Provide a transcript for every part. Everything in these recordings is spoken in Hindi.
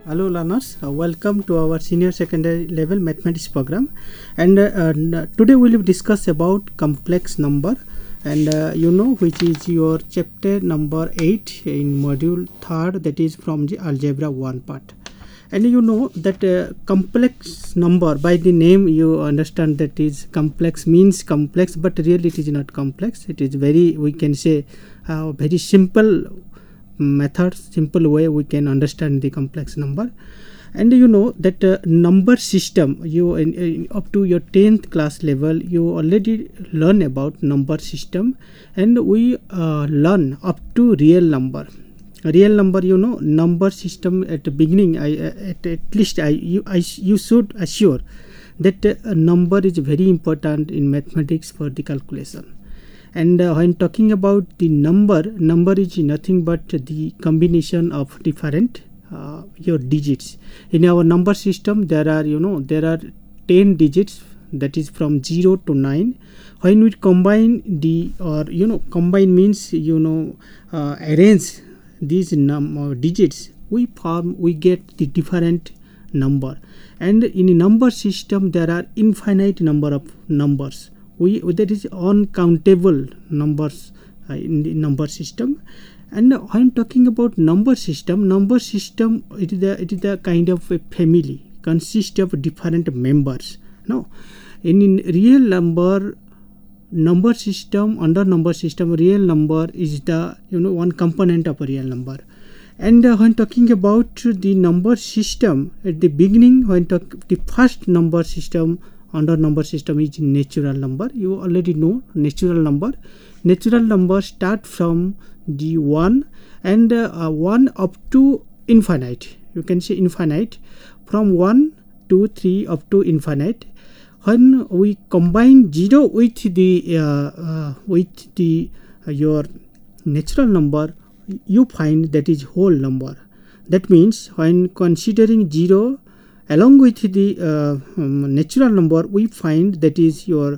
Hello learners, welcome to our senior secondary level mathematics program, and today we will discuss about complex number, and which is your chapter number 8 in module 3rd, that is from the algebra 1 part. And you know that complex number, by the name you understand that is complex means complex, but really it is not complex. It is very, we can say, very simple method, simple way we can understand the complex number. And you know that number system, you up to your 10th class level you already learn about number system, and we learn up to real number. Number system at the beginning, at least you should assure that number is very important in mathematics for the calculation. And when talking about the number is nothing but the combination of different your digits. In our number system there are 10 digits, that is from 0 to 9. When we combine combine means arrange these digits, we get the different number. And in a number system there are infinite number of numbers. That is uncountable numbers in the number system. And when talking about number system it is the kind of a family, consists of different members. No, in real number system, under number system, real number is the one component of a real number. And when talking about the number system, at the beginning, the first number system under number system is natural number. You already know natural number. Natural number start from the 1 and 1 up to infinite. You can say infinite, from 1, 2, 3 up to infinite. When we combine 0 with the your natural number, you find that is whole number. That means when considering 0 along with the natural number, we find that is your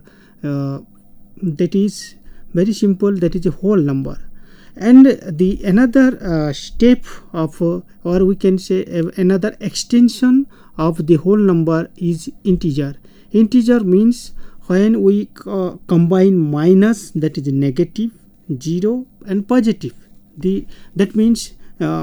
that is very simple, that is a whole number. And the another step of or we can say another extension of the whole number is integer. Integer means when we combine minus, that is negative, 0 and positive. That means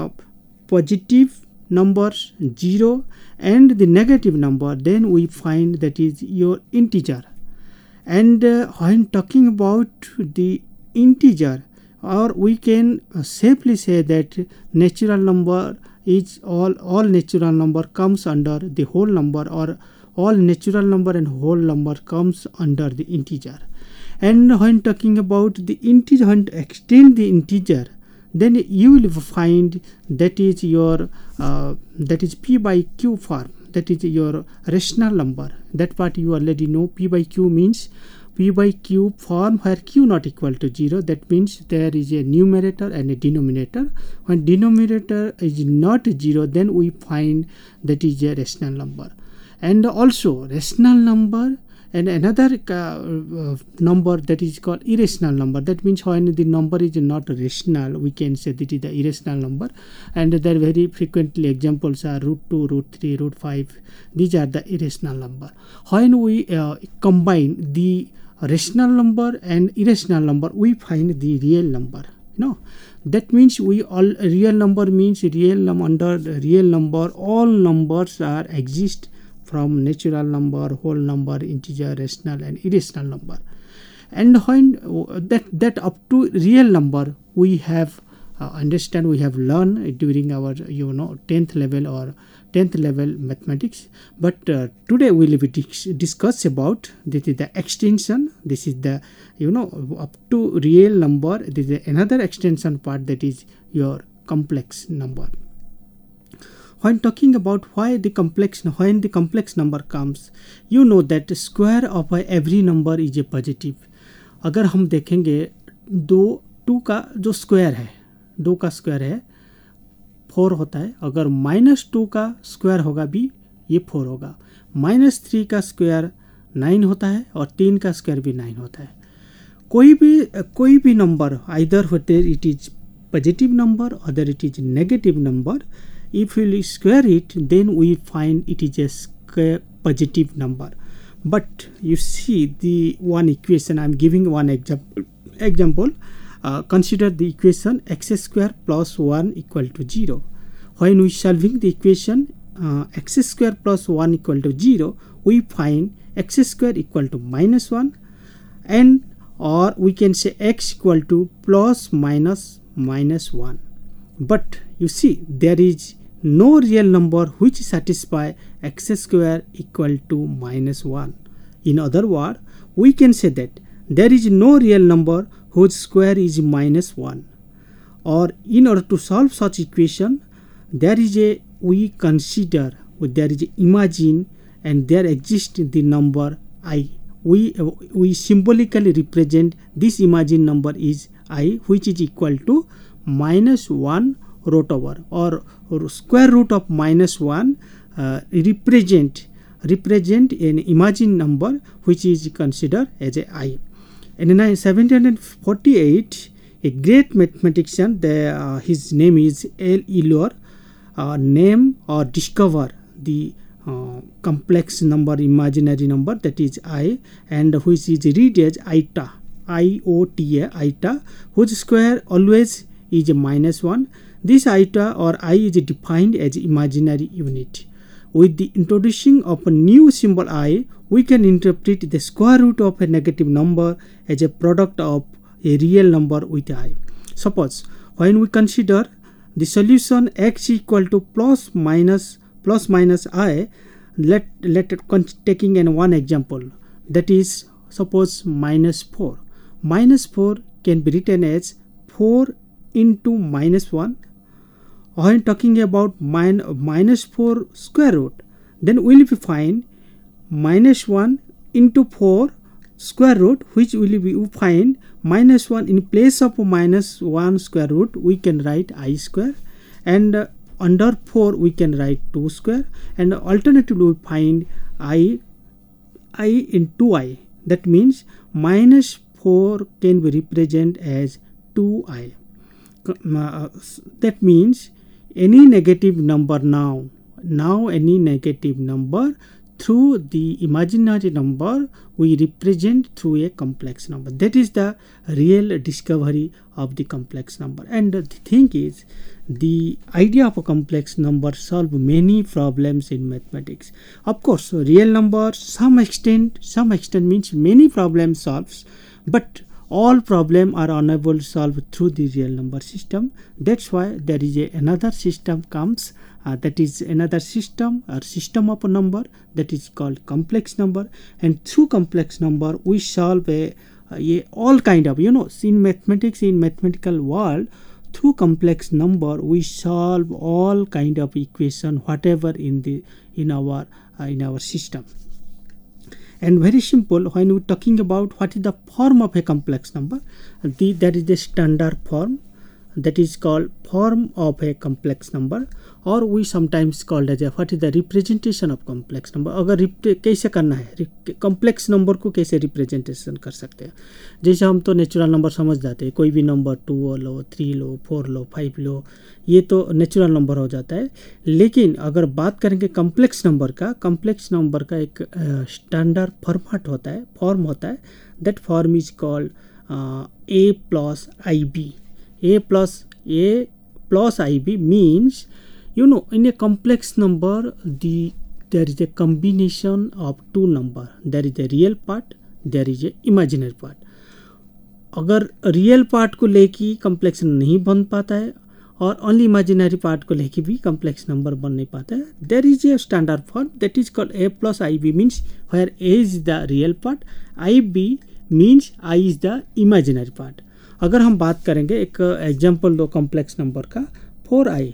positive numbers 0 and the negative number, then we find that is your integer. And when talking about the integer, or we can safely say that natural number is all natural number comes under the whole number, or all natural number and whole number comes under the integer. And when talking about the integer, when to extend the integer, then you will find that is your that is p by q form, that is your rational number. That part you already know. P by q means p by q form where q not equal to 0. That means there is a numerator and a denominator. When denominator is not 0, then we find that is a rational number. And also rational number and another number that is called irrational number. That means when the number is not rational, we can say that is the irrational number. And there very frequently examples are root 2, root 3, root 5. These are the irrational number. When we combine the rational number and irrational number, we find the real number. That means real number means under real number all numbers are exist from natural number, whole number, integer, rational and irrational number. And when that up to real number we have we have learned during our 10th level or 10th level mathematics. But today we will discuss about this is the extension. This is the up to real number. This is another extension part, that is your complex number. When talking about when the complex number comes, you know that square of every number is a positive. अगर हम देखेंगे 2 का जो स्क्वायर है, 2 का स्क्वायर है 4 होता है. अगर -2 का स्क्वायर होगा भी ये 4 होगा. -3 का स्क्वायर 9 होता है और 3 का स्क्वायर भी 9 होता है. कोई भी number, either whether it is positive number or it is negative number, if we square it, then we find it is a square positive number. But you see the one equation, I'm giving one example. Consider the equation x square plus 1 equal to 0. When we solving the equation x square plus 1 equal to 0, we find x square equal to minus 1, and or we can say x equal to plus minus 1. But you see, there is no real number which satisfy x square equal to minus 1. In other words, we can say that there is no real number whose square is minus 1. Or in order to solve such equation, we consider, there is imagine, and there exists the number I. We symbolically represent this imagined number is I, which is equal to minus 1 root over, or square root of minus 1 represent an imagined number which is considered as a I. And in 1748, a great mathematician, his name is L. Euler, name or discover the complex number, imaginary number, that is I, and which is read as iota, IOTA, iota, whose square always is minus 1. This iota or I is defined as imaginary unit. With the introducing of a new symbol I, we can interpret the square root of a negative number as a product of a real number with I. Suppose when we consider the solution x equal to plus minus I, taking in one example, that is suppose minus 4. Minus 4 can be written as 4 into minus 1. When talking about minus 4 square root, then we will find minus 1 into 4 square root, which will be find minus 1 in place of minus 1 square root, we can write I square, and under 4 we can write 2 square, and alternatively we find I into I. That means minus 4 can be represented as 2I. That means any negative number now any negative number through the imaginary number we represent through a complex number. That is the real discovery of the complex number. And the thing is, the idea of a complex number solve many problems in mathematics. Of course, real number some extent means many problems solves, but all problems are unable to solve through the real number system. That's why there is another system comes, that is another system or system of a number, that is called complex number. And through complex number we solve all kind of, in mathematics, in mathematical world, through complex number we solve all kind of equation whatever in our system. And very simple, when we're talking about what is the form of a complex number, that is the standard form, that is called form of a complex number, or we sometimes called as what is the representation of complex number. अगर कैसे करना है, complex number को कैसे representation कर सकते हैं. जैसे हम तो नेचुरल नंबर समझ जाते हैं, कोई भी नंबर 2 लो, 3 लो, 4 लो, 5 लो, ये तो नेचुरल नंबर हो जाता है. लेकिन अगर बात करेंगे कम्प्लेक्स नंबर का एक स्टैंडर्ड फॉर्मेट होता है, फॉर्म होता है. That form is called A plus IB. A plus IB means, in a complex number, there is a combination of two number. There is a real part, there is a imaginary part. अगर रियल पार्ट को लेके कम्प्लेक्स नहीं बन पाता है और ओनली इमेजिनरी पार्ट को लेके भी कम्प्लेक्स नंबर बन नहीं पाता है, there is a standard form that is called A plus IB means where A is the real part, IB means I is the imaginary part. अगर हम बात करेंगे, एक एग्जांपल दो कम्प्लेक्स नंबर का, 4i.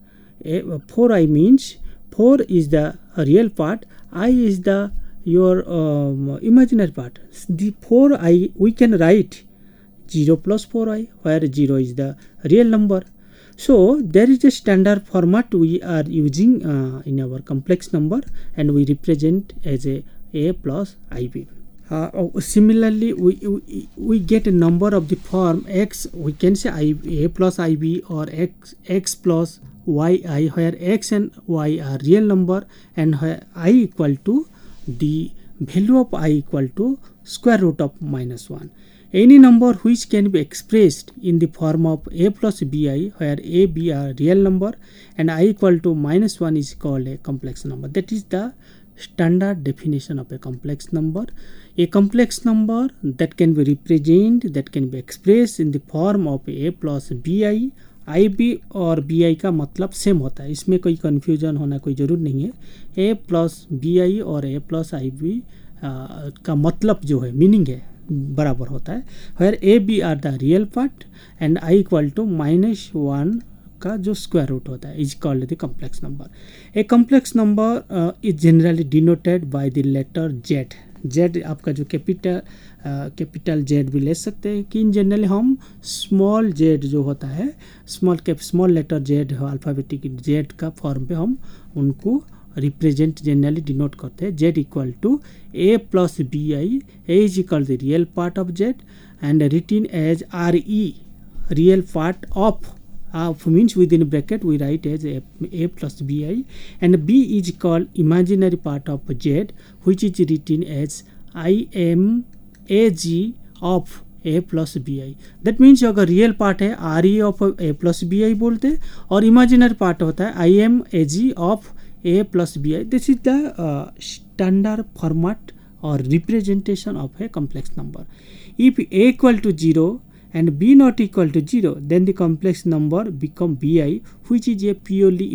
4i means 4 is the real part, I is the your imaginary part. The 4i we can write 0 plus 4i, where 0 is the real number. So there is a standard format we are using in our complex number, and we represent as A plus IB. Similarly, we get a number of the form x. We can say A plus IB or x plus yi, where x and y are real number and where I equal to the value of I equal to square root of -1. Any number which can be expressed in the form of a plus bi, where a, b are real number and I equal to -1 is called a complex number. That is the standard definition of a complex number. A complex number that can be represented, that can be expressed in the form of a plus bi. I b और बी आई का मतलब सेम होता है, इसमें कोई कन्फ्यूजन होना कोई ज़रूर नहीं है. ए प्लस बी आई और ए प्लस आई बी का मतलब जो है, मीनिंग है, बराबर होता है. Where a b are the real part and i equal to -1 का जो स्क्वायर रूट होता है is called the complex number. A complex number is generally denoted by the letter z. Z आपका जो कैपिटल जेड भी ले सकते हैं, कि इन जनरली हम स्मॉल जेड जो होता है, small letter z alphabetic z का फॉर्म पे हम उनको रिप्रेजेंट जनरली डिनोट करते हैं. Z equal to a plus b i, a is equal the real part of z and written as r e, real part of means within bracket we write as a plus bi, and b is called imaginary part of z which is written as I am ag of a plus bi. that means अगर रियल पार्ट है r e of a plus b i बोलते हैं, और इमेजिनरी पार्ट होता है i m a g of a plus b i. This is the standard format और representation of a complex number. If a equal to 0 and b not equal to 0, then the complex number become bi, which is a purely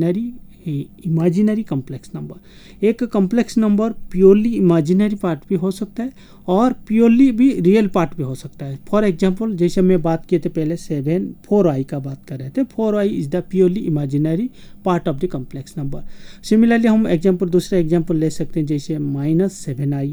imaginary complex number. एक complex number purely imaginary part भी हो सकता है और purely भी real part भी हो सकता है. For example, जैसे मैं बात किए थे पहले 4i का बात कर रहे थे, 4i is the purely imaginary part of the complex number. Similarly हम दूसरा एग्जाम्पल ले सकते हैं, जैसे -7i,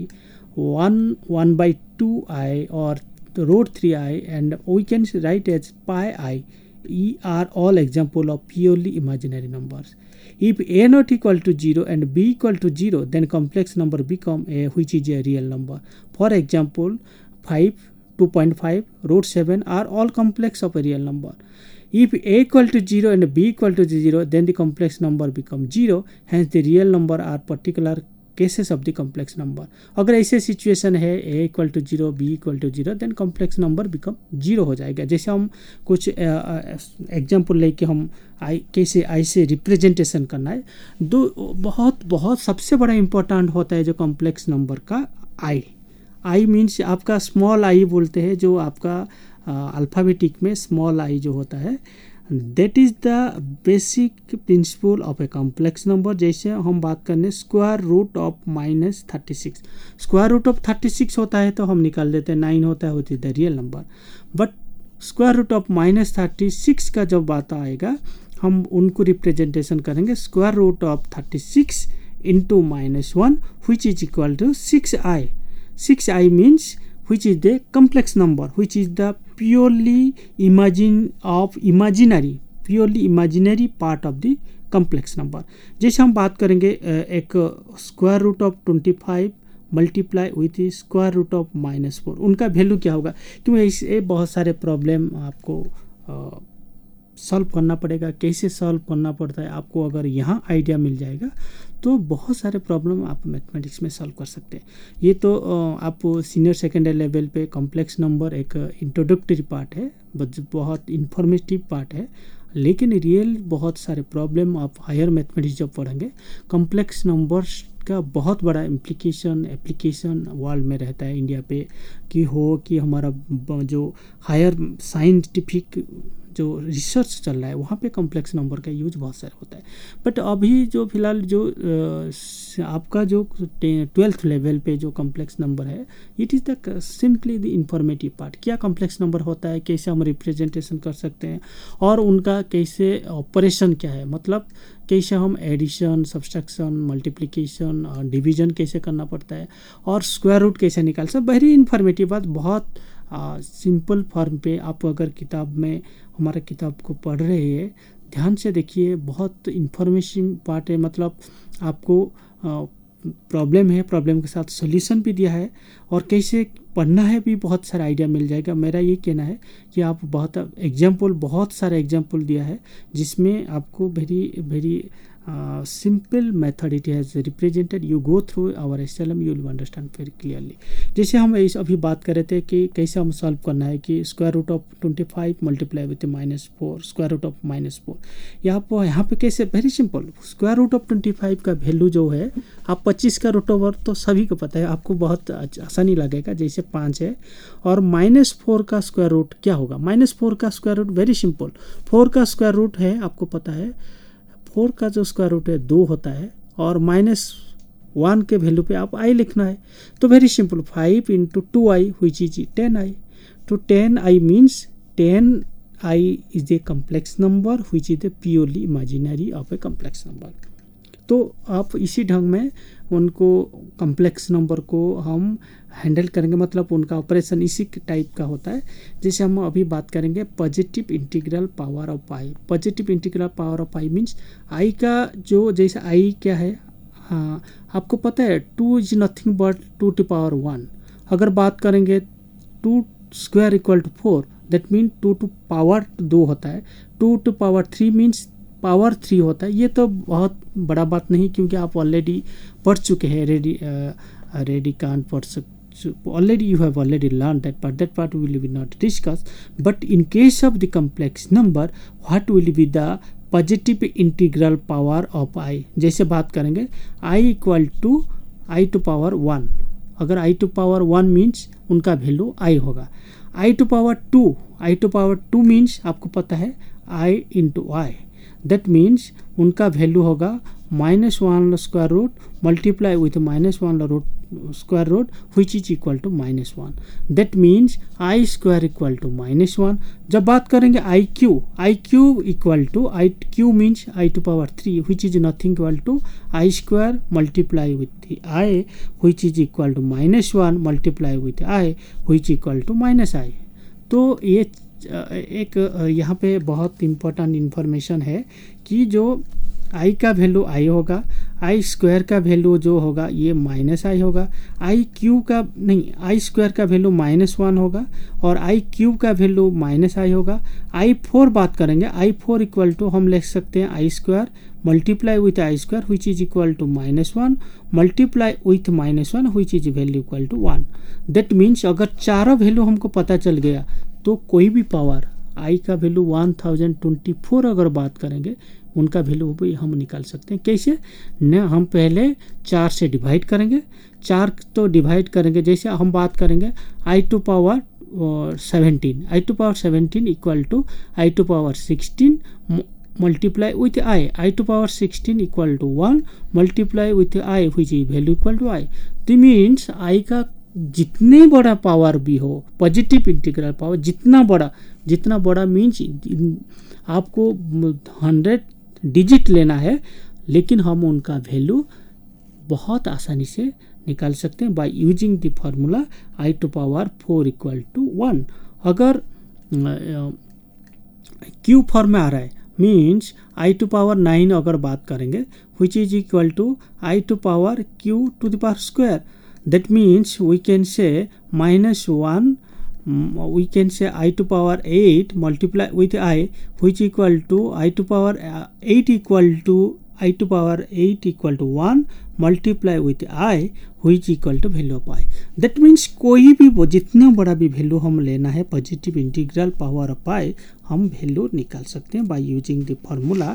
1/2i और root 3i, and we can write as pi I. are all example of purely imaginary numbers. If a not equal to 0 and b equal to 0, then complex number become a which is a real number. For example, 5, 2.5, root 7 are all complex of a real number. If a equal to 0 and b equal to 0, then the complex number become 0. Hence the real number are particular cases of the complex number. अगर ऐसे सिचुएशन है a equal to 0, b equal to 0, then complex number become 0 हो जाएगा. जैसे हम कुछ एग्जांपल लेके हम कैसे आई से रिप्रेजेंटेशन करना है. बहुत सबसे बड़ा इम्पोर्टेंट होता है जो कॉम्प्लेक्स नंबर का आई मीन्स आपका स्मॉल आई बोलते हैं, जो आपका अल्फ़ाबेटिक में स्मॉल आई जो होता है, that is the basic principle of a complex number. जैसे हम बात करने square root of -36, square root of 36 होता है तो हम निकाल देते हैं 9 होता है, होती है the real number. But square root of -36 का जब बात आएगा हम उनको रिप्रेजेंटेशन करेंगे square root of 36 into -1 which is equal to 6i. 6i means which is the complex number, which is the purely imaginary part of the complex number. जैसे हम बात करेंगे एक square root of 25 multiply with square root of -4, उनका वैल्यू क्या होगा, क्योंकि इससे बहुत सारे प्रॉब्लम आपको सॉल्व करना पड़ेगा. कैसे सॉल्व करना पड़ता है आपको अगर यहाँ आइडिया मिल जाएगा तो बहुत सारे प्रॉब्लम आप मैथमेटिक्स में सॉल्व कर सकते हैं. ये तो आप सीनियर सेकेंडरी लेवल पे कॉम्प्लेक्स नंबर एक इंट्रोडक्टरी पार्ट है, बहुत इंफॉर्मेटिव पार्ट है, लेकिन रियल बहुत सारे प्रॉब्लम आप हायर मैथमेटिक्स जब पढ़ेंगे कॉम्प्लेक्स नंबर्स का बहुत बड़ा एप्लीकेशन वर्ल्ड में रहता है इंडिया पे, कि हमारा जो हायर साइंटिफिक जो रिसर्च चल रहा है वहाँ पे कॉम्प्लेक्स नंबर का यूज बहुत सारा होता है. बट अभी जो फिलहाल जो आपका जो 12th लेवल पे जो कॉम्प्लेक्स नंबर है, it is the simply the informative part. क्या कॉम्प्लेक्स नंबर होता है, कैसे हम रिप्रेजेंटेशन कर सकते हैं, और उनका कैसे ऑपरेशन क्या है, मतलब कैसे हम एडिशन, सब्सट्रैक्शन, मल्टीप्लिकेशन और डिवीजन कैसे करना पड़ता है, और स्क्वायर रूट कैसे निकाल सब वेरी इन्फॉर्मेटिव बात. बहुत सिंपल फॉर्म पे आप अगर किताब में हमारा किताब को पढ़ रहे हैं ध्यान से देखिए, बहुत इन्फॉर्मेशन पार्ट है. मतलब आपको प्रॉब्लम है, प्रॉब्लम के साथ सोल्यूशन भी दिया है, और कैसे पढ़ना है भी बहुत सारा आइडिया मिल जाएगा। मेरा ये कहना है कि आप बहुत सारे एग्जाम्पल दिया है जिसमें आपको very simple method it has represented. You go through our SLM, you will understand very clearly. जैसे हम अभी बात कर रहे थे कि कैसे हम सॉल्व करना है कि square root of 25 multiply with -4 square root of -4। यहाँ पे कैसे, very simple, square root of 25 का वैल्यू जो है, आप 25 का रूट ओवर तो सभी को पता है, आपको बहुत आसानी लगेगा, जैसे 5 है, और -4 का स्क्वायर रूट क्या होगा। -4 का स्क्वायर रूट वेरी सिंपल, 4 का स्क्वायर रूट है, आपको पता है 4 का जो स्क्वायर रूट है 2 होता है, और -1 के वैल्यू पे आप i लिखना है। तो very simple, 5 × 2i which is 10i। तो 10i means 10i is a complex number which is a purely imaginary of a complex number। तो आप इसी ढंग में उनको कम्प्लेक्स नंबर को हम हैंडल करेंगे, मतलब उनका ऑपरेशन इसी टाइप का होता है। जैसे हम अभी बात करेंगे positive integral power of i. Positive integral power of i means i का जो, जैसे आई क्या है, हाँ आपको पता है 2 is nothing but 2 to power 1। अगर बात करेंगे 2 square equal to 4, that mean 2 to power 2 होता है। 2 टू पावर 3 मीन्स पावर 3 होता है। ये तो बहुत बड़ा बात नहीं, क्योंकि आप ऑलरेडी पढ़ चुके हैं, रेडी कांट पढ़ सकते, already you have already learned that part we will not discuss. But in case of the complex number, what will be the positive integral power of i? जैसे बात करेंगे i equal to i to power 1। अगर i टू पावर 1 मीन्स उनका वैल्यू i होगा। i टू पावर 2 मीन्स आपको पता है i into i, that means उनका वैल्यू होगा -1 square root multiply with -1 square root which is equal to -1। That means i square equal to -1। जब बात करेंगे i cube equal to i cube means i to power 3 which is nothing equal to i square multiply with i which is equal to -1 multiply with i which equal to -i। तो ये एक यहाँ पे बहुत इम्पोर्टेंट इन्फॉर्मेशन है कि जो i का वैल्यू i होगा, i स्क्वायर का वैल्यू जो होगा ये -i होगा, i स्क्वायर का वैल्यू -1 होगा, और i क्यूब का वैल्यू -i होगा। i4 बात करेंगे, i4 इक्वल टू हम लिख सकते हैं i square multiply with i square which is equal to -1 multiply with -1 which is value equal to 1। That means अगर चारों वैल्यू हमको पता चल गया तो कोई भी पावर i का वैल्यू 1024 अगर बात करेंगे उनका वैल्यू भी हम निकाल सकते हैं। कैसे न, हम पहले 4 से डिवाइड करेंगे, 4 तो डिवाइड करेंगे, जैसे हम बात करेंगे i to power 17 equal to i to power 16 multiply with i to power 16 equal to 1 multiply with i which is value equal to i। तो मीन्स i का जितने बड़ा पावर भी हो, पॉजिटिव इंटीग्रल पावर जितना बड़ा मीन्स आपको 100 डिजिट लेना है, लेकिन हम उनका वैल्यू बहुत आसानी से निकाल सकते हैं by using the formula i to power 4 equal to 1। अगर क्यू फॉर्म में आ रहा है मीन्स i टू पावर 9 अगर बात करेंगे which is equal to i to power q to the power square. That means we can say -1 we can say i to power 8 multiply with i which equal to i to power 8 equal to i to power 8 equal to 1 multiply with i which equal to value of i। that means कोई भी जितना बड़ा भी वैल्यू हम लेना है positive integral power of i हम वैल्यू निकाल सकते हैं by using the formula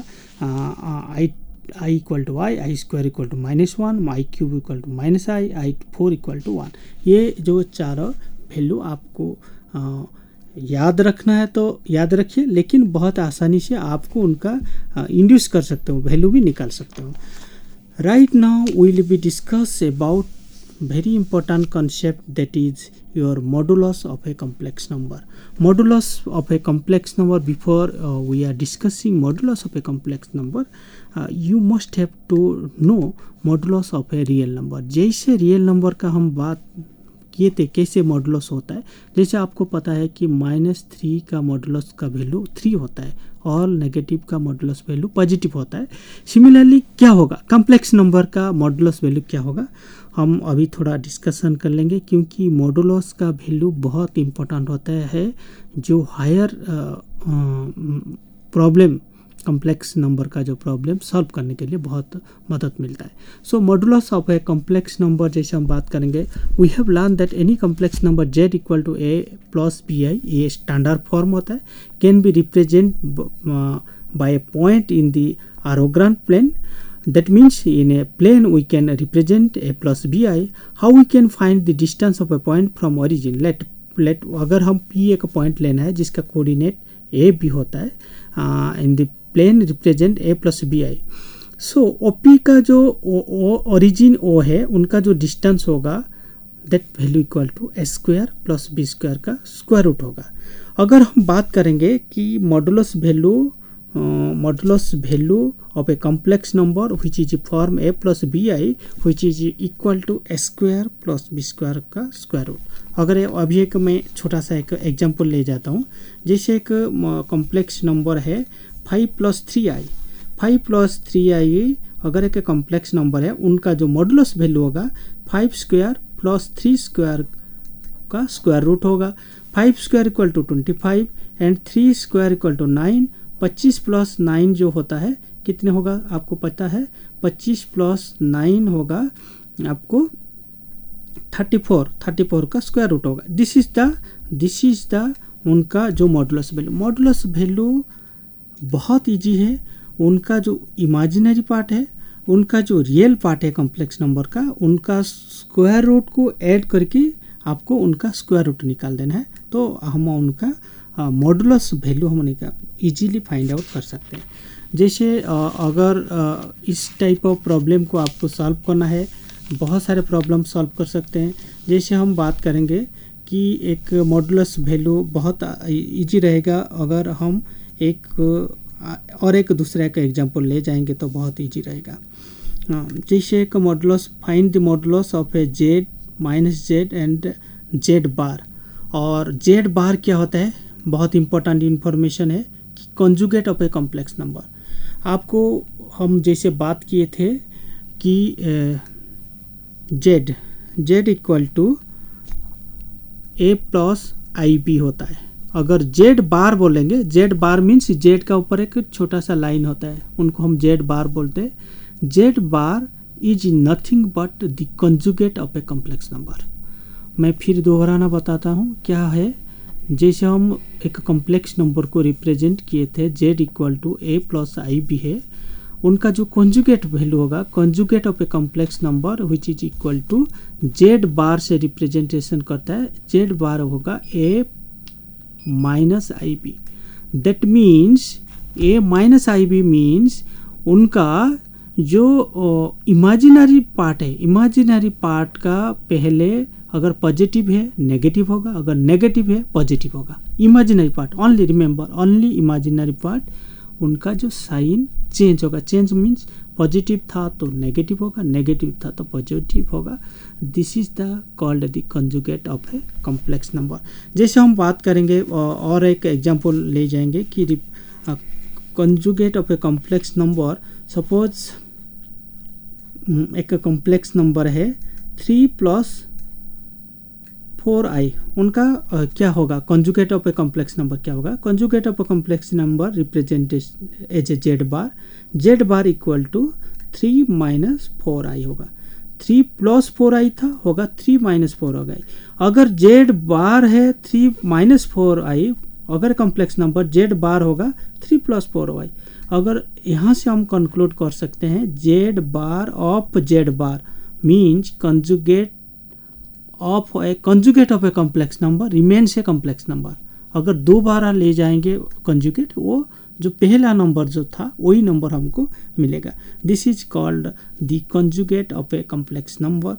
i equal to i square equal to -1 i cube equal to -i 4 equal to 1। ये जो चारों वैल्यू आपको याद रखना है तो याद रखिए, लेकिन बहुत आसानी से आपको उनका इंड्यूस कर सकते हो, वैल्यू भी निकाल सकते हो। Right now we will be discuss about very important concept that is your modulus of a complex number. Modulus of a complex number, before we are discussing modulus of a complex number, you must have to know modulus of a real number। जैसे रियल नंबर का हम बात किए थे कैसे मॉडुलस होता है। जैसे आपको पता है कि -3 का मॉडुलस का वैल्यू 3 होता है और नेगेटिव का मॉडुलस वैल्यू पॉजिटिव होता है। सिमिलरली क्या होगा, कॉम्प्लेक्स नंबर का मॉडुलस वैल्यू क्या होगा, हम अभी थोड़ा डिस्कशन कर लेंगे, क्योंकि मॉडुलस का वैल्यू बहुत इम्पोर्टेंट होता है जो हायर प्रॉब्लम, कॉम्प्लेक्स नंबर का जो प्रॉब्लम सॉल्व करने के लिए बहुत मदद मिलता है। So modulus of a complex number जैसे हम बात करेंगे, we have learn that any complex number z equal to a plus bi, ये स्टैंडर्ड फॉर्म होता है, can be represent by a point in the orthogonal plane. That means in a plane we can represent a plus bi. How we can find the distance of a point from origin? Let अगर हम p एक पॉइंट लेना है जिसका कोऑर्डिनेट a b होता है, in the plane represent a plus bi. So OP का जो origin O है उनका जो डिस्टेंस होगा that value equal to a square plus b square का स्क्वायर रूट होगा। अगर हम बात करेंगे कि modulus value of a complex number which is form a plus bi which is equal to a square plus b square का स्क्वायर रूट। अगर अभी एक मैं छोटा सा एक एग्जांपल ले जाता हूँ, जैसे एक कॉम्प्लेक्स नंबर है 5 + 3i। 5 + 3i अगर एक कॉम्प्लेक्स नंबर है, उनका जो मॉडुलस वैल्यू होगा 5 स्क्वायर प्लस 3 स्क्वायर का स्क्वायर रूट होगा। 5 square equal to 25 and 3 square equal to 9। 25 + 9 जो होता है कितने होगा आपको पता है, 25 + 9 होगा आपको 34 का स्क्वायर रूट होगा। दिस इज द उनका जो मॉडुलस वैल्यू बहुत इजी है। उनका जो इमेजिनरी पार्ट है, उनका जो रियल पार्ट है कॉम्प्लेक्स नंबर का, उनका स्क्वायर रूट को ऐड करके आपको उनका स्क्वायर रूट निकाल देना है, तो हम उनका मॉडुलस वैल्यू हम इजीली फाइंड आउट कर सकते हैं। जैसे अगर इस टाइप ऑफ प्रॉब्लम को आपको सॉल्व करना है, बहुत सारे प्रॉब्लम सॉल्व कर सकते हैं। जैसे हम बात करेंगे कि एक मॉडुलस वैल्यू बहुत इजी रहेगा, अगर हम एक दूसरे का एग्जांपल ले जाएंगे तो बहुत इजी रहेगा। जैसे एक modulus, find the modulus of a z -z and z bar. और z बार क्या होता है, बहुत इंपॉर्टेंट इन्फॉर्मेशन है कि conjugate of a complex number. आपको हम जैसे बात किए थे कि z equal to a plus IB होता है। अगर z बार बोलेंगे, z बार मीन्स z का ऊपर एक छोटा सा लाइन होता है, उनको हम z बार बोलते हैं। z bar is nothing but the conjugate of a complex number. मैं फिर दोहराना बताता हूँ क्या है। जैसे हम एक कॉम्प्लेक्स नंबर को रिप्रेजेंट किए थे, z equal to a plus IB है, उनका जो कॉन्जुगेट वैल्यू होगा, conjugate of a complex number which is equal to z bar से रिप्रेजेंटेशन करता है, z बार होगा a minus IB। That means a minus IB means उनका जो इमेजिनरी पार्ट है, इमेजिनरी पार्ट का पहले अगर पॉजिटिव है नेगेटिव होगा, अगर नेगेटिव है पॉजिटिव होगा। Imaginary part only, remember only imaginary part, उनका जो साइन चेंज होगा। चेंज मीन्स पॉजिटिव था तो नेगेटिव होगा, नेगेटिव था तो पॉजिटिव होगा। This is the called the conjugate of a complex number. जैसे हम बात करेंगे और एक एग्जांपल ले जाएंगे कि conjugate of a complex number, suppose एक कॉम्प्लेक्स नंबर है 3 + 4i, उनका क्या होगा, conjugate of a complex number क्या होगा। Conjugate of a complex number representation as a z bar equal to 3 - 4i होगा। 3 + 4i था, होगा 3 - 4 होगा। अगर z बार है 3 - 4i, अगर कॉम्प्लेक्स नंबर z बार होगा 3 + 4i। अगर यहाँ से हम कंक्लूड कर सकते हैं z bar of z bar means conjugate of a complex number remains a complex number। अगर दो बार ले जाएंगे कंजुगेट, वो जो पहला नंबर जो था वही नंबर हमको मिलेगा। This is called the conjugate of a complex number.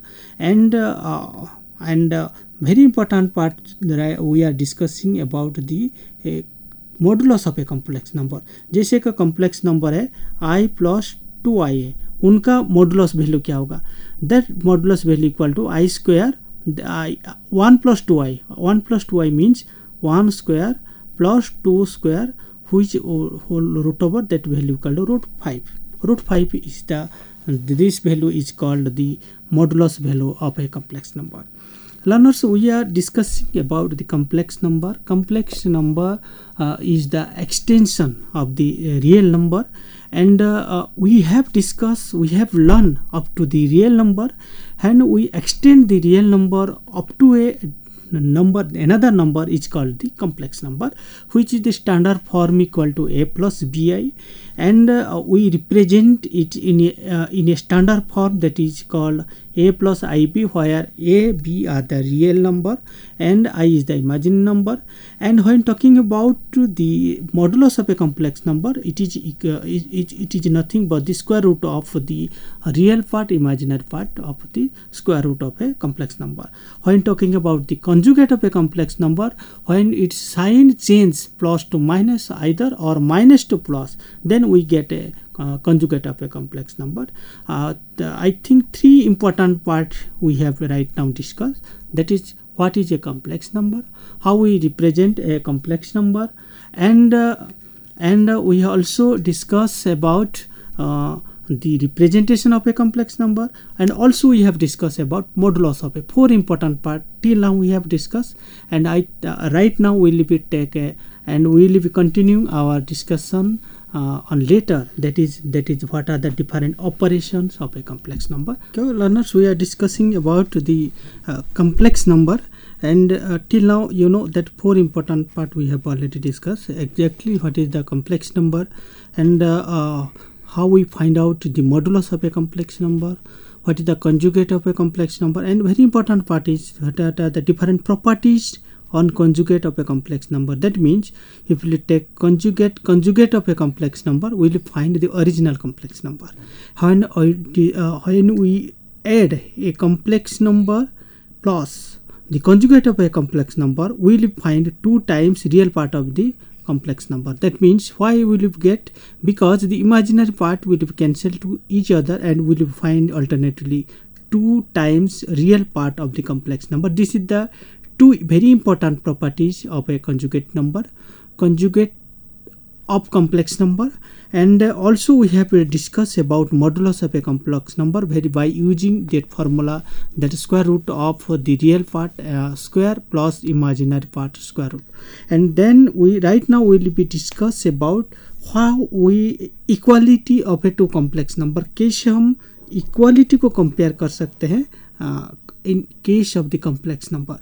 And very important part we are discussing about the modulus of a complex number. जैसे कि कॉम्प्लेक्स नंबर है i + 2i है, उनका मॉडुलस वैल्यू क्या होगा। That modulus value equal to i² 1 plus 2i. 1 plus 2i means 1 square plus 2 square, which whole root over that value called root 5. Root 5 is this value is called the modulus value of a complex number. Learners, we are discussing about the complex number. Complex number is the extension of the real number, and we have learned up to the real number, and we extend the real number up to a number. Another number is called the complex number, which is the standard form equal to a plus bi, and we represent it in a standard form that is called a plus ib, where a, b are the real number and I is the imaginary number. And when talking about the modulus of a complex number, it is nothing but the square root of the real part, imaginary part of the square root of a complex number. When talking about the conjugate of a complex number, when its sign change plus to minus either or minus to plus, then we get a conjugate of a complex number. I think three important parts we have right now discussed. That is, what is a complex number, how we represent a complex number, and we also discuss about the representation of a complex number, and also we have discussed about modulus of a. Four important part till now we have discussed, and right now we will be continuing our discussion on later, that is what are the different operations of a complex number. Okay, learners, we are discussing about the complex number, and till now you know that four important part we have already discussed. Exactly what is the complex number, and how we find out the modulus of a complex number, what is the conjugate of a complex number, and very important part is what are the different properties on conjugate of a complex number. That means if we take conjugate of a complex number, we will find the original complex number. When we add a complex number plus the conjugate of a complex number, we will find 2 times real part of the complex number. That means why will you get, because the imaginary part will cancel to each other and we will find alternatively 2 times real part of the complex number. This is the 2 very important properties of a conjugate number, conjugate of complex number. And also we have discussed about modulus of a complex number by using that formula, that square root of the real part square plus imaginary part square root. And then right now we will be discuss about how we equality of a 2 complex number. कैसे हम equality को compare कर सकते हैं in case of the complex number.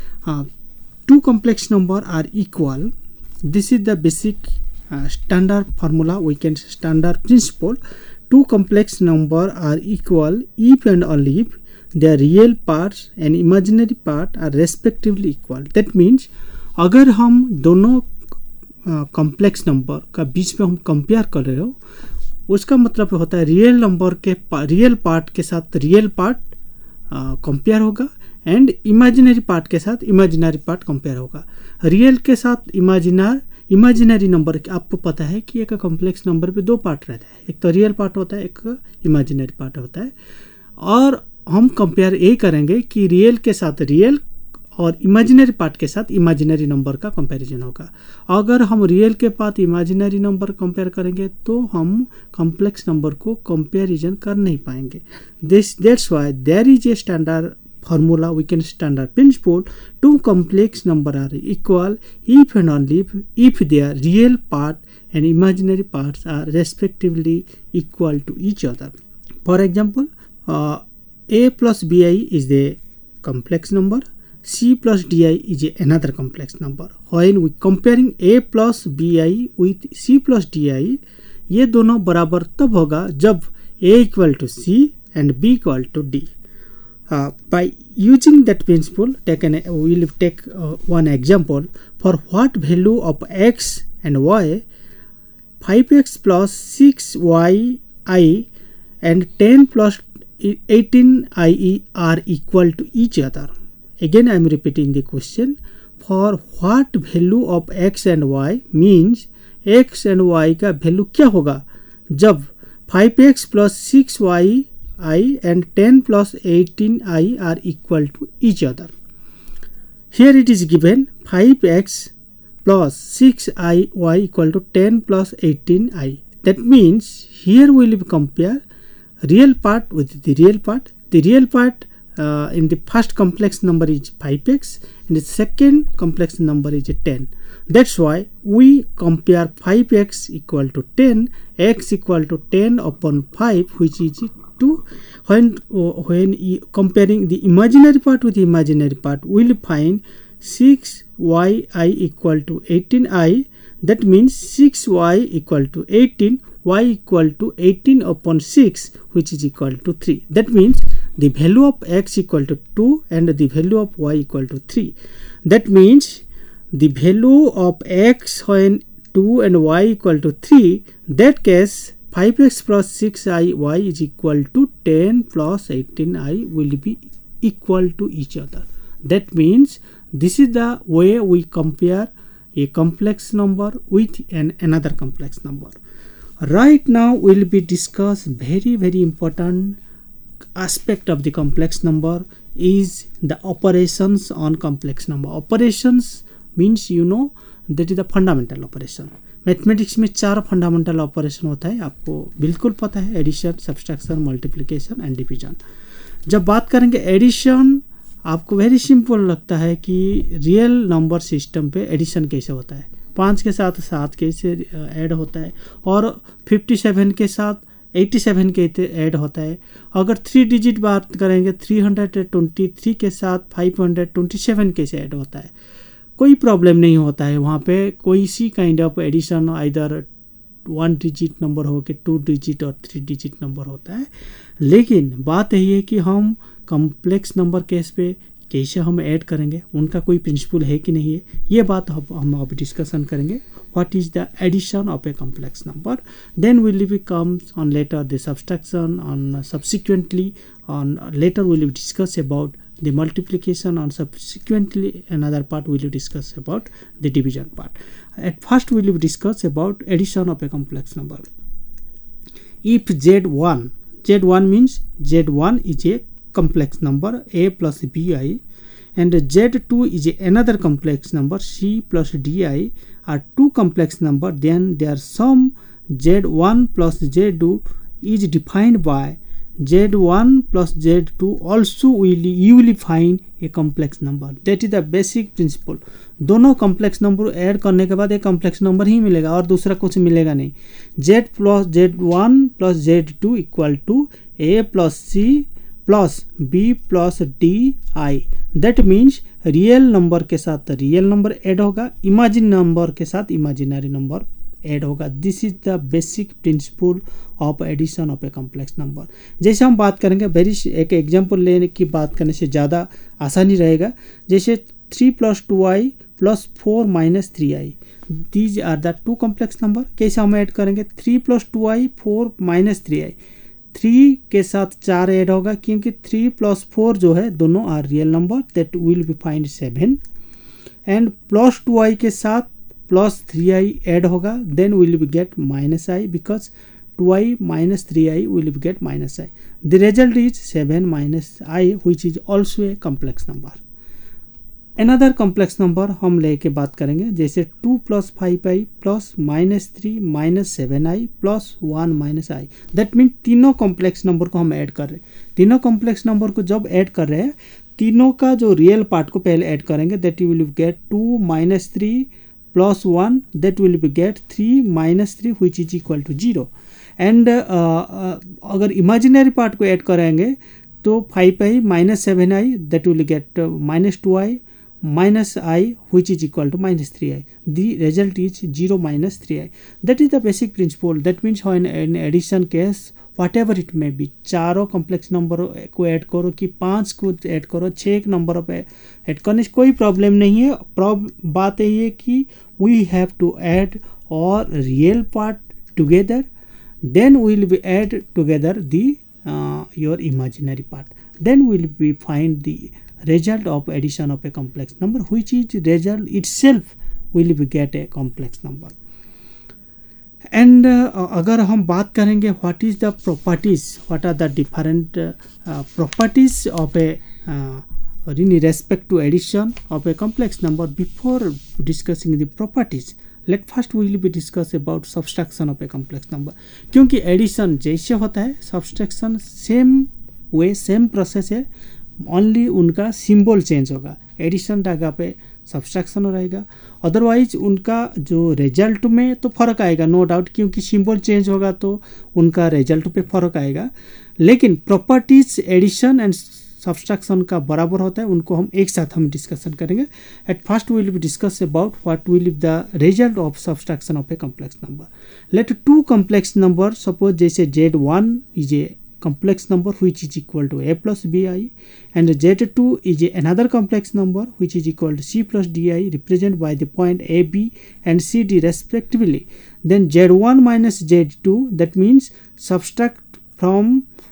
2 complex number are equal. This is the basic standard formula, we can standard principle. 2 complex number are equal if and only if their real parts and imaginary part are respectively equal. That means अगर हम दोनों complex number का बीच में हम compare कर रहे हो, उसका मतलब होता है रियल नंबर के रियल पार्ट के साथ रियल पार्ट कंपेयर होगा एंड इमेजिनरी पार्ट के साथ इमेजिनरी पार्ट कंपेयर होगा. रियल के साथ इमेजिनरी नंबर, आपको पता है कि एक कॉम्प्लेक्स नंबर पे 2 पार्ट रहता है, एक तो रियल पार्ट होता है, एक इमेजिनरी पार्ट होता है. और हम कंपेयर ये करेंगे कि रियल के साथ रियल और इमेजिनरी पार्ट के साथ इमेजिनरी नंबर का कंपैरिजन होगा. अगर हम रियल के पास इमेजिनरी नंबर कंपेयर करेंगे तो हम कॉम्प्लेक्स नंबर को कंपैरिजन कर नहीं पाएंगे. That's why there is a standard formula, we can standard principle. 2 complex number are equal if and only if their real part and imaginary parts are respectively equal to each other. For example, a plus bi is the complex number, c plus di is another complex number. When we comparing a plus bi with c plus di, ये दोनों बराबर तब होगा जब a equal to c and b equal to d. By using that principle, we will take one example. For what value of x and y, 5x plus 6y and 10 plus 18i are equal to each other. Again I am repeating the question. For what value of x and y means x and y का value क्या होगा जब 5x plus 6y 6i and 10 plus 18i are equal to each other. Here it is given 5x plus 6iy equal to 10 plus 18i. That means here we will compare real part with the real part. The real part in the first complex number is 5x and the second complex number is 10. That's why we compare 5x equal to 10, x equal to 10 upon 5, which is 2. When comparing the imaginary part with the imaginary part, we will find 6yi equal to 18i. That means 6y equal to 18, y equal to 18 upon 6, which is equal to 3. That means the value of x equal to 2 and the value of y equal to 3. That means the value of x when 2 and y equal to 3, that case 5x plus 6iy is equal to 10 plus 18i will be equal to each other. That means this is the way we compare a complex number with another complex number. Right now we will be discuss very important aspect of the complex number is the operations on complex number. Operations means that is the fundamental operation. Mathematics में 4 फंडामेंटल ऑपरेशन होता है, आपको बिल्कुल पता है, addition, subtraction, multiplication and division. जब बात करेंगे एडिशन, आपको वेरी सिंपल लगता है कि रियल नंबर सिस्टम पे एडिशन कैसे होता है. 5 के साथ 7 कैसे ऐड होता है और 57 के साथ 87 कैसे ऐड होता है. अगर 3 डिजिट बात करेंगे 323 के साथ 527 कैसे ऐड होता है. कोई प्रॉब्लम नहीं होता है वहाँ पे. कोई सी kind of addition either 1 digit number हो के 2 डिजिट और 3 डिजिट नंबर होता है. लेकिन बात यही है कि हम कॉम्प्लेक्स नंबर केस पे कैसे हम ऐड करेंगे, उनका कोई प्रिंसिपल है कि नहीं है, ये बात हम अब डिस्कशन करेंगे. What is the addition of a complex number. Then will be comes on later the subtraction on subsequently on later will discuss about the multiplication, and subsequently another part we will discuss about the division part. At first we will discuss about addition of a complex number. If Z1 means Z1 is a complex number a plus bi, and Z2 is another complex number c plus di are two complex number, then their sum Z1 plus Z2 is defined by Z1 plus Z2 also you will find a complex number. That is the basic principle. दोनों complex number ऐड करने के बाद एक complex number ही मिलेगा और दूसरा कुछ मिलेगा नहीं. Z plus Z1 plus Z2 equal to A plus C plus B plus DI. That means real number के साथ रियल नंबर ऐड होगा, इमेजिनरी नंबर के साथ इमेजिनरी नंबर ऐड होगा. This is the basic principle of addition of a complex number. जैसे हम बात करेंगे एक एग्जांपल लेने की बात करने से ज़्यादा आसानी रहेगा. जैसे 3 plus 2i plus 4 minus 3i, these are the two complex number. कैसे हम ऐड करेंगे 3 plus 2i 4 minus 3i. 3 के साथ 4 ऐड होगा क्योंकि 3 plus 4 जो है दोनों are real number, that will be find 7. And plus 2i के साथ plus 3i ऐड होगा, then we will get minus i because 2i minus 3i will get minus i. The result is 7 minus i, which is also a complex number. Another complex number हम लेके बात करेंगे जैसे 2 plus 5i plus minus 3 minus 7i plus 1 minus i. That means तीनों complex number को हम ऐड कर रहे हैं. तीनों complex number को जब ऐड कर रहे हैं, तीनों का जो रियल पार्ट को पहले ऐड करेंगे, that you will get 2 minus 3 plus 1, that will be get 3 minus 3 which is equal to 0. And अगर इमेजिनरी पार्ट को ऐड करेंगे तो 5i minus 7i that will get minus 2i minus i which is equal to minus 3i. The result is 0 minus 3i. That is the basic principle. That means when in addition case whatever it may be, चारों कॉम्प्लेक्स नंबर को ऐड करो कि 5 को ऐड करो, 6 नंबर पे ऐड करने से कोई प्रॉब्लम नहीं है. बात यही है कि we have to add all real part together, then we will be add together the your imaginary part, then we will be find the result of addition of a complex number, which is result itself will be get a complex number. And अगर हम बात करेंगे what is the properties, what are the different properties of a in respect to addition of a complex number. Before discussing the properties, let first we will be discuss about subtraction of a complex number. क्योंकि एडिशन जैसे होता है, subtraction same way same process है, ओनली उनका सिंबल चेंज होगा। एडिशन जगह पे सब्सट्रैक्शन रहेगा, अदरवाइज उनका जो रिजल्ट में तो फर्क आएगा, नो डाउट, क्योंकि सिंबल चेंज होगा तो उनका रिजल्ट पे फर्क आएगा। लेकिन प्रॉपर्टीज एडिशन एंड सब्सट्रैक्शन का बराबर होता है, उनको हम एक साथ हम डिस्कशन करेंगे। At first will be discuss about what will be the result of subtraction of a complex number. Let two complex number, suppose जैसे Z1 is a complex number which is equal to a plus bi, and Z2 is another complex number which is equal to c plus di, represented by the point a, b and c, d respectively. Then Z1 minus Z2, that means subtract from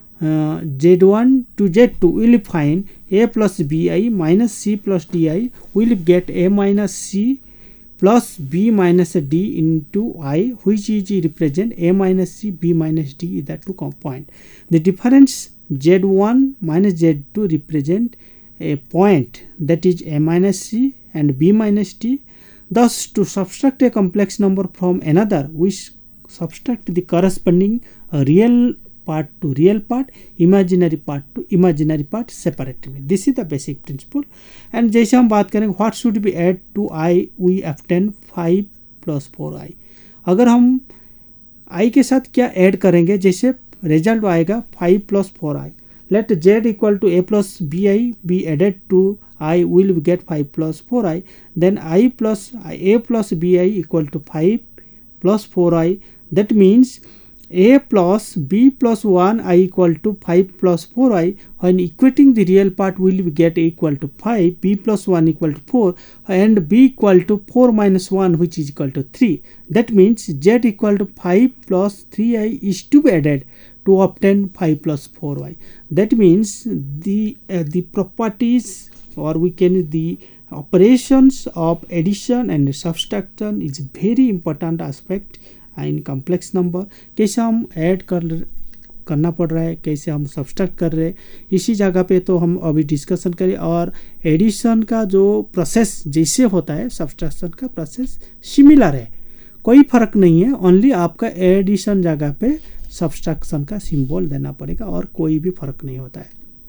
Z1 to Z2, will find a plus bi minus c plus di, will get a minus c plus b minus d into I, which is represent a minus c, b minus d is the 2 point. The difference Z1 minus Z2 represent a point, that is a minus c and b minus d. Thus, to subtract a complex number from another, we subtract the corresponding real part to real part, imaginary part to imaginary part separately. This is the basic principle. And जैसे हम बात करेंगे what should be add to I, we obtain 5 plus 4i. अगर हम i के साथ क्या ऐड करेंगे, जैसे रिजल्ट आएगा 5 plus 4i. Let z equal to a plus bi be added to I, will get 5 plus 4i. Then I plus a plus bi equal to 5 plus 4i. That means a plus b plus 1i equal to 5 plus 4i. When equating the real part, will get equal to 5, b plus 1 equal to 4, and b equal to 4 minus 1, which is equal to 3. That means z equal to 5 plus 3i is to be added to obtain 5 plus 4y. That means the properties, or we can the operations of addition and subtraction is very important aspect in complex number. कैसे हम ऐड करना पड़ रहा है, कैसे हम सब्सट्रैक्ट कर रहे हैं, इसी जगह पे तो हम अभी डिस्कशन करें। और एडिशन का जो प्रोसेस जैसे होता है, सब्सट्रैक्शन का प्रोसेस सिमिलर है, कोई फर्क नहीं है, ओनली आपका एडिशन जगह पे सब्सट्रैक्शन का सिंबल देना पड़ेगा और कोई भी फर्क नहीं होता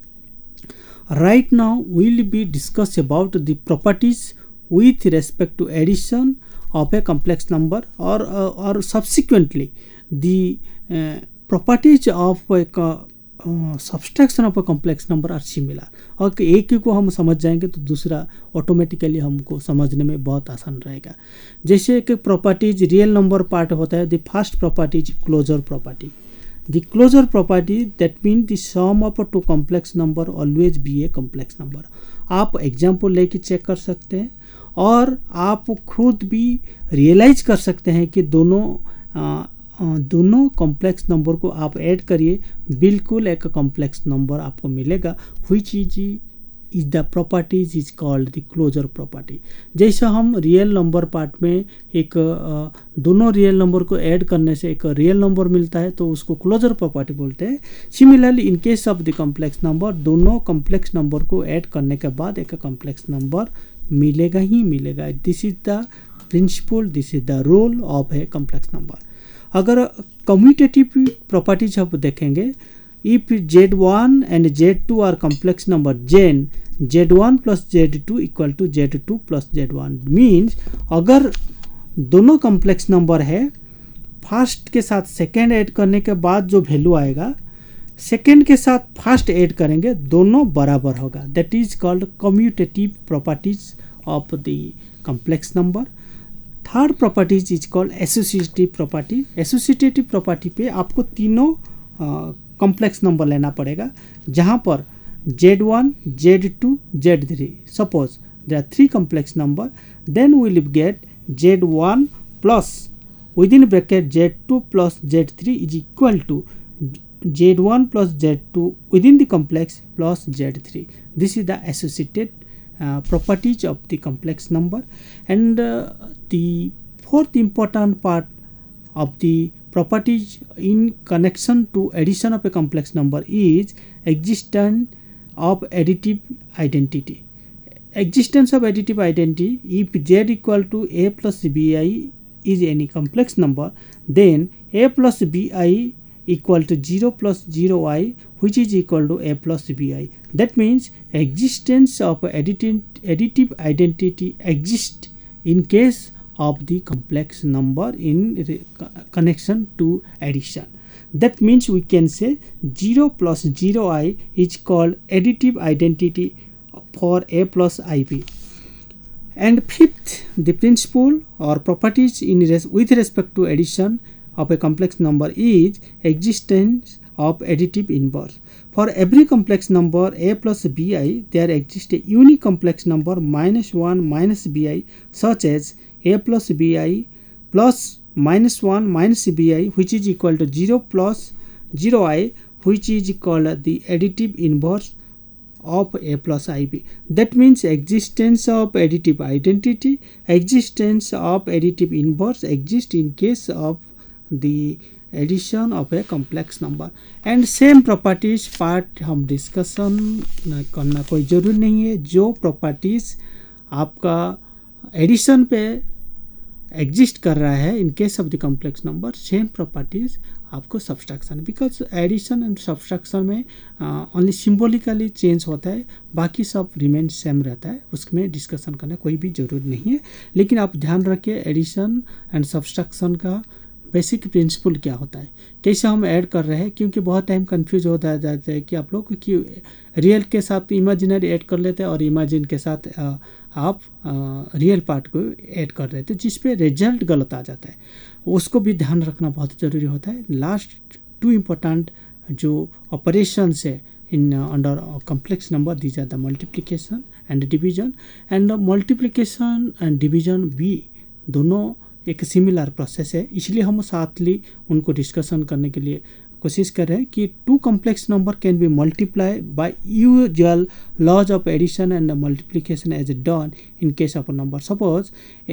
है। Right now will be discuss about the properties with respect to addition of a complex number, or subsequently the properties of a subtraction of a complex number are similar. और एक ही को हम समझ जाएंगे तो दूसरा ऑटोमेटिकली हमको समझने में बहुत आसान रहेगा। जैसे कि प्रॉपर्टीज रियल नंबर पार्ट होता है, the first properties closure property. The closure property that mean the sum of two complex number always be a complex number. आप एग्जाम्पल लेके चेक कर सकते हैं और आप खुद भी रियलाइज कर सकते हैं कि दोनों कॉम्प्लेक्स नंबर को आप ऐड करिए, बिल्कुल एक कॉम्प्लेक्स नंबर आपको मिलेगा, which is the properties is called the closure property. जैसा हम रियल नंबर पार्ट में एक दोनों रियल नंबर को ऐड करने से एक रियल नंबर मिलता है तो उसको क्लोजर प्रॉपर्टी बोलते हैं। Similarly in case of the complex number, दोनों कॉम्प्लेक्स नंबर को ऐड करने के बाद एक कॉम्प्लेक्स नंबर मिलेगा ही मिलेगा। This is the principle, this is the rule of a complex number. अगर कम्यूटेटिव प्रॉपर्टीज आप देखेंगे, if Z1 and Z2 are complex number, then Z1 plus Z2 equal to Z2 plus Z1। Means अगर दोनों कॉम्प्लेक्स नंबर है, फर्स्ट के साथ सेकेंड ऐड करने के बाद जो वैल्यू आएगा, सेकेंड के साथ फर्स्ट ऐड करेंगे, दोनों बराबर होगा। That is called commutative properties of the complex number. Third properties is called associative property. Associative property पे आपको तीनों कॉम्प्लेक्स नंबर लेना पड़ेगा, जहाँ पर Z1, Z2, Z3, suppose there are 3 complex number, then we will get Z1 plus within bracket Z2 plus Z3 is equal to Z1 plus Z2 within the complex plus Z3. This is the associated properties of the complex number. And the fourth important part of the properties in connection to addition of a complex number is existence of additive identity. Existence of additive identity, if z equal to a plus bi is any complex number, then a plus bi equal to 0 plus 0i, which is equal to a plus bi. That means existence of additive identity exists in case of the complex number in connection to addition. That means we can say 0 plus 0i is called additive identity for a plus ib. And fifth, the principle or properties with respect to addition of a complex number is existence of additive inverse. For every complex number a plus bi, there exists a unique complex number minus 1 minus bi, such as a plus bi plus minus 1 minus bi, which is equal to 0 plus 0i, which is called the additive inverse of a plus ib. That means existence of additive identity, existence of additive inverse exists in case of the addition of a complex number. And same properties part हम डिस्कशन करना कोई ज़रूरी नहीं है. जो प्रॉपर्टीज़ आपका एडिशन पे एग्जिस्ट कर रहा है in case of the complex number, same properties आपको subtraction, because addition and subtraction में ओनली सिंबॉलिकली चेंज होता है, बाकी सब रिमेन सेम रहता है, उसमें डिस्कशन करना कोई भी ज़रूरी नहीं है. लेकिन आप ध्यान रखिए एडिशन एंड सब्सट्रैक्शन का बेसिक प्रिंसिपल क्या होता है, कैसे हम ऐड कर रहे हैं, क्योंकि बहुत टाइम कंफ्यूज होता जाता है कि आप लोग कि रियल के साथ इमेजिनरी ऐड कर लेते हैं और इमेजिन के साथ आप रियल पार्ट को ऐड कर रहे थे, जिस पे रिजल्ट गलत आ जाता है. उसको भी ध्यान रखना बहुत ज़रूरी होता है. लास्ट टू इम्पोर्टेंट जो ऑपरेशंस है in under complex number, these are the multiplication and division. And multiplication and division भी दोनों एक सिमिलर प्रोसेस है, इसलिए हम साथली उनको डिस्कशन करने के लिए कोशिश कर रहे हैं कि two complex number can be multiply by usual laws of addition and multiplication as done in case of a number. Suppose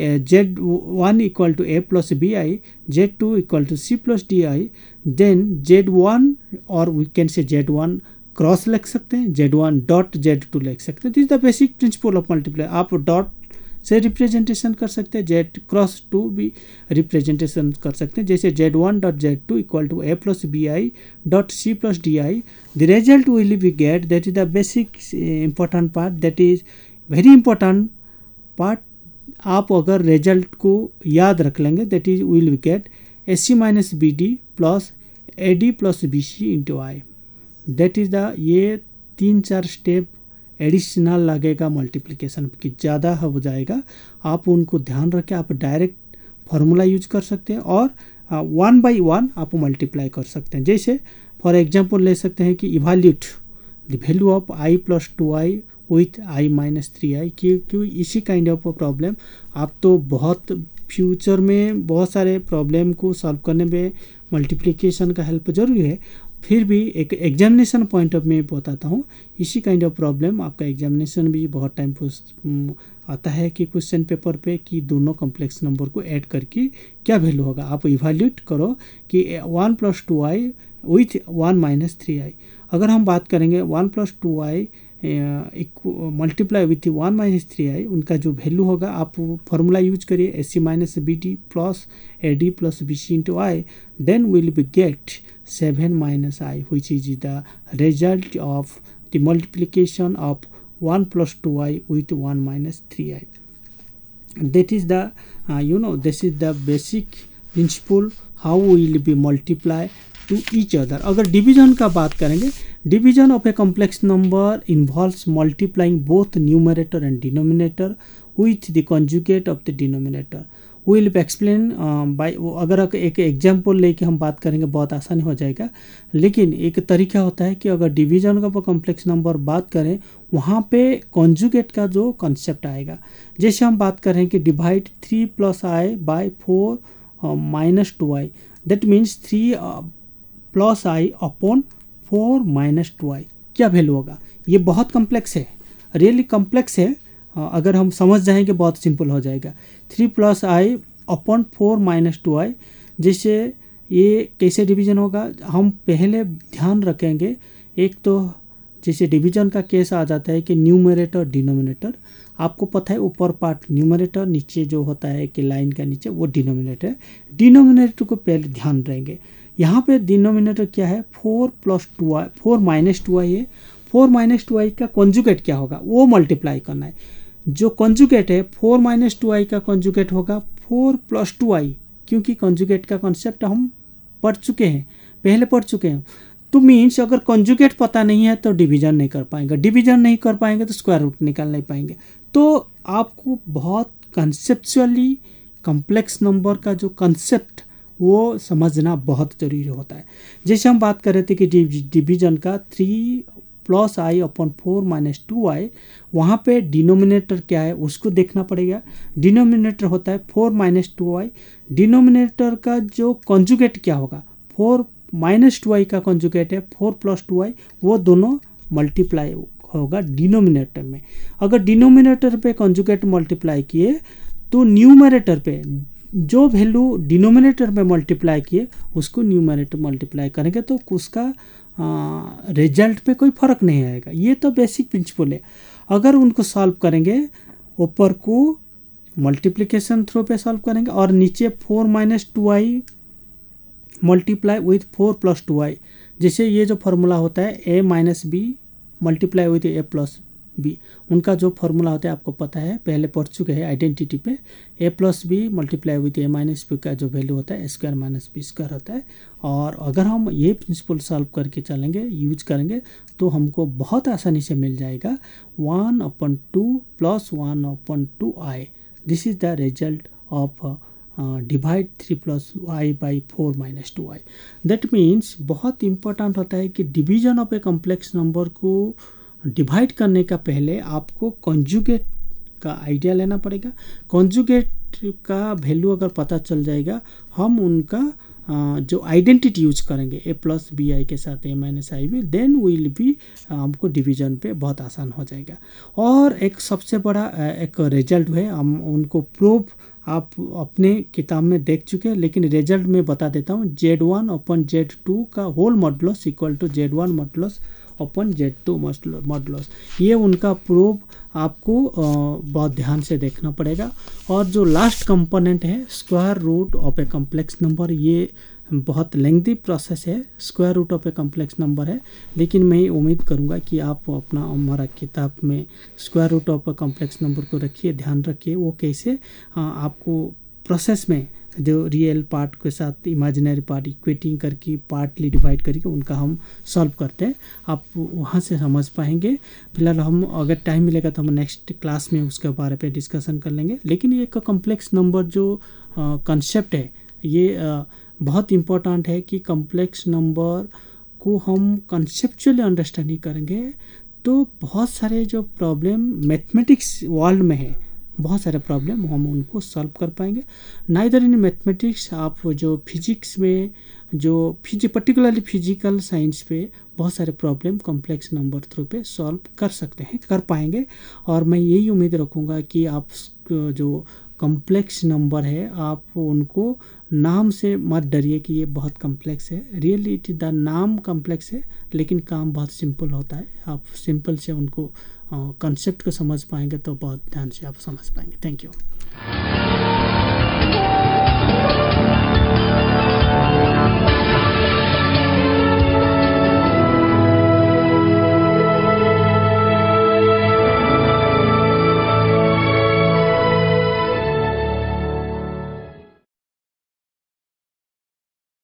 z1 equal to a plus bi, z2 equal to c plus di, then z1 और वी कैन से z1 क्रॉस लिख सकते हैं, z1 डॉट z2 लिख सकते हैं. This is the basic principle of multiply. आप डॉट से रिप्रेजेंटेशन कर सकते हैं, z क्रॉस 2 भी रिप्रेजेंटेशन कर सकते हैं, जैसे z1 dot z2 equal to a plus bi dot c plus di. The result will be get, that is the basic important part, that is very important part. आप अगर रिजल्ट को याद रख लेंगे, that is will be get ac minus bd plus ad plus bc into I. That is the, ये 3-4 स्टेप एडिशनल लगेगा, मल्टीप्लिकेशन की ज़्यादा हो जाएगा. आप उनको ध्यान रखें. आप डायरेक्ट फार्मूला यूज कर सकते हैं और 1 बाई 1 आप मल्टीप्लाई कर सकते हैं. जैसे फॉर एग्जांपल ले सकते हैं कि evaluate the value of i plus 2i with i minus 3i. क्यों इसी काइंड ऑफ प्रॉब्लम आप तो बहुत फ्यूचर में बहुत सारे प्रॉब्लम को सॉल्व करने में मल्टीप्लिकेशन का हेल्प जरूरी है. फिर भी एक एग्जामिनेशन पॉइंट ऑफ में बताता हूँ, इसी काइंड ऑफ प्रॉब्लम आपका एग्जामिनेशन भी बहुत टाइम आता है कि क्वेश्चन पेपर पे कि दोनों कॉम्प्लेक्स नंबर को ऐड करके क्या वैल्यू होगा. आप इवैल्यूएट करो कि 1 plus 2i with 1 minus 3i. अगर हम बात करेंगे 1 plus 2i multiply with 1 minus 3i, उनका जो वैल्यू होगा आप फार्मूला यूज करिए ac minus bd plus ad plus bc into I, then will be get 7 minus I, which is the result of the multiplication of 1 plus 2i with 1 minus 3i. That is the this is the basic principle how will be multiply to each other. अगर डिवीजन का बात करेंगे, division of a complex number involves multiplying both numerator and denominator with the conjugate of the denominator. We will explain by, अगर एक एग्जाम्पल लेके हम बात करेंगे बहुत आसानी हो जाएगा. लेकिन एक तरीका होता है कि अगर डिवीजन का कॉम्प्लेक्स नंबर बात करें, वहाँ पे कॉन्जुगेट का जो कॉन्सेप्ट आएगा. जैसे हम बात करें कि divide 3 plus I by 4 minus 2i, that means 3 plus I upon 4 minus 2i. क्या वैल्यू होगा? ये बहुत कॉम्प्लेक्स है, रियली कॉम्प्लेक्स है. अगर हम समझ जाएंगे बहुत सिंपल हो जाएगा. 3 plus I upon 4 minus 2i, जैसे ये कैसे डिवीजन होगा, हम पहले ध्यान रखेंगे। एक तो जैसे डिवीजन का केस आ जाता है कि न्यूमरेटर डिनोमिनेटर, आपको पता है ऊपर पार्ट न्यूमरेटर, नीचे जो होता है कि लाइन का नीचे वो डिनोमिनेटर है। डिनोमिनेटर को पहले ध्यान रहेंगे। यहाँ पे डिनोमिनेटर क्या है, 4 + 2i, 4 - 2i है। 4 - 2i का कॉन्जुगेट क्या होगा वो मल्टीप्लाई करना है। जो कॉन्जुगेट है 4 - 2i का कॉन्जुगेट होगा 4 + 2i, क्योंकि कॉन्जुगेट का कॉन्सेप्ट हम पढ़ चुके हैं, पहले पढ़ चुके हैं। तो मीन्स अगर कॉन्जुगेट पता नहीं है तो डिवीजन नहीं कर पाएंगे, डिवीजन नहीं कर पाएंगे तो स्क्वायर रूट निकाल नहीं पाएंगे। तो आपको बहुत कंसेप्चुअली कॉम्प्लेक्स नंबर का जो कंसेप्ट वो समझना बहुत ज़रूरी होता है। जैसे हम बात कर रहे थे कि डिवीजन का 3 + i / 4 - 2i, वहाँ पे डिनोमिनेटर क्या है उसको देखना पड़ेगा। डिनोमिनेटर होता है 4 - 2i, डिनोमिनेटर का जो कॉन्जुगेट क्या होगा, 4 - 2i का कॉन्जुगेट है 4 + 2i, वो दोनों मल्टीप्लाई होगा डिनोमिनेटर में। अगर डिनोमिनेटर पे कॉन्जुगेट मल्टीप्लाई किए तो न्यूमरेटर पे जो वैल्यू डिनोमिनेटर में मल्टीप्लाई किए उसको न्यूमरेटर मल्टीप्लाई करेंगे तो उसका रिजल्ट पे कोई फ़र्क नहीं आएगा। ये तो बेसिक प्रिंसिपल है। अगर उनको सॉल्व करेंगे, ऊपर को मल्टीप्लिकेशन थ्रू पे सॉल्व करेंगे और नीचे 4 - 2i मल्टीप्लाई विथ 4 + 2i, जैसे ये जो फार्मूला होता है a - b multiply with a + b, उनका जो फार्मूला होता है आपको पता है, पहले पढ़ चुके हैं आइडेंटिटी पे। a + b multiply with a - b का जो वैल्यू होता है A² - b² होता है। और अगर हम ये प्रिंसिपल सॉल्व करके चलेंगे, यूज करेंगे, तो हमको बहुत आसानी से मिल जाएगा 1/2 + 1/2i। This is the result of divide 3 + i by 4 - 2i। That means बहुत इंपॉर्टेंट होता है कि division of a complex number को डिवाइड करने का पहले आपको कॉन्जुगेट का आइडिया लेना पड़ेगा। कॉन्जुगेट का वैल्यू अगर पता चल जाएगा, हम उनका जो आइडेंटिटी यूज करेंगे a + bi के साथ a - ib, then will be हमको डिवीजन पे बहुत आसान हो जाएगा। और एक सबसे बड़ा एक रिजल्ट है, हम उनको प्रूफ आप अपने किताब में देख चुके हैं, लेकिन रिजल्ट में बता देता हूँ। Z1 / Z2 का whole modulus equal to Z1 modulus / Z2 modulus, ये उनका प्रूफ आपको बहुत ध्यान से देखना पड़ेगा। और जो लास्ट कंपोनेंट है square root of a complex number, ये बहुत लेंथी प्रोसेस है। Square root of a complex number है, लेकिन मैं उम्मीद करूंगा कि आप अपना हमारा किताब में square root of a complex number को रखिए, ध्यान रखिए वो कैसे आपको प्रोसेस में जो रियल पार्ट के साथ इमेजिनरी पार्ट इक्वेटिंग करके पार्टली डिवाइड करके उनका हम सॉल्व करते हैं, आप वहाँ से समझ पाएंगे। फिलहाल हम अगर टाइम मिलेगा तो हम नेक्स्ट क्लास में उसके बारे पे डिस्कशन कर लेंगे। लेकिन ये कॉम्प्लेक्स नंबर जो कंसेप्ट है ये बहुत इम्पोर्टेंट है कि कॉम्प्लेक्स नंबर को हम कंसेप्चुअली अंडरस्टैंडिंग करेंगे तो बहुत सारे जो प्रॉब्लम मैथमेटिक्स वर्ल्ड में है, बहुत सारे प्रॉब्लम हम उनको सॉल्व कर पाएंगे। नाइदर इन मैथमेटिक्स, आप जो फिजिक्स में जो पर्टिकुलरली फिजिकल साइंस पे बहुत सारे प्रॉब्लम कॉम्प्लेक्स नंबर थ्रू पे सॉल्व कर सकते हैं, कर पाएंगे। और मैं यही उम्मीद रखूँगा कि आप जो कॉम्प्लेक्स नंबर है आप उनको नाम से मत डरिए कि ये बहुत कॉम्प्लेक्स है। रियली इट द नाम कॉम्प्लेक्स है, लेकिन काम बहुत सिंपल होता है। आप सिंपल से उनको कंसेप्ट को समझ पाएंगे तो बहुत ध्यान से आप समझ पाएंगे। Thank you.